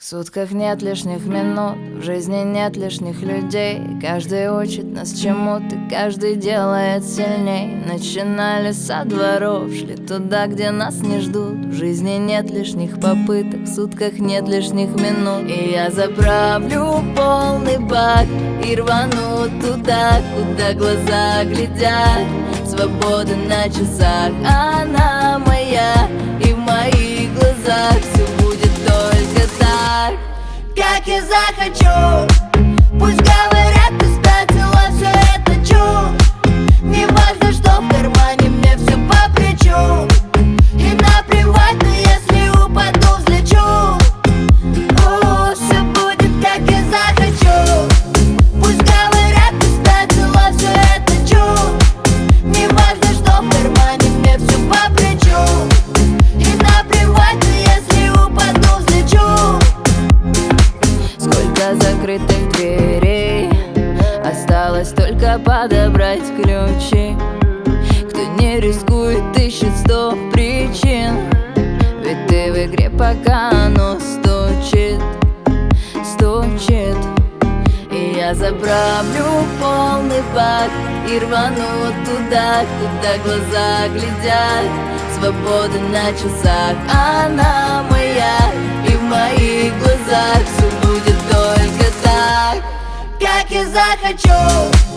В сутках нет лишних минут, в жизни нет лишних людей. Каждый учит нас чему-то, каждый делает сильней. Начинали со дворов, шли туда, где нас не ждут. В жизни нет лишних попыток, в сутках нет лишних минут. И я заправлю полный бак и рвану туда, куда глаза глядят. Свобода на часах, она моя, и в моих глазах все будет только так, как я захочу. Пусть говорят, ты спятила, все это чушь. Не важно, что в кармане, мне все по плечу. И наплевать, но если упаду, взлечу. Все будет, как я захочу. Пусть говорят, ты спятила, все это чушь. Не важно, что в кармане, мне все по плечу. И наплевать, но если упаду, взлечу. Сколько закрытых дверей, осталось только подобрать ключи. Кто не рискует, ищет 100 причин. Ведь ты в игре, пока оно стучит, стучит. И я заправлю полный бак и рвану туда, куда глаза глядят. Свобода на часах, она моя, и в моих глазах все будет только так, как я захочу.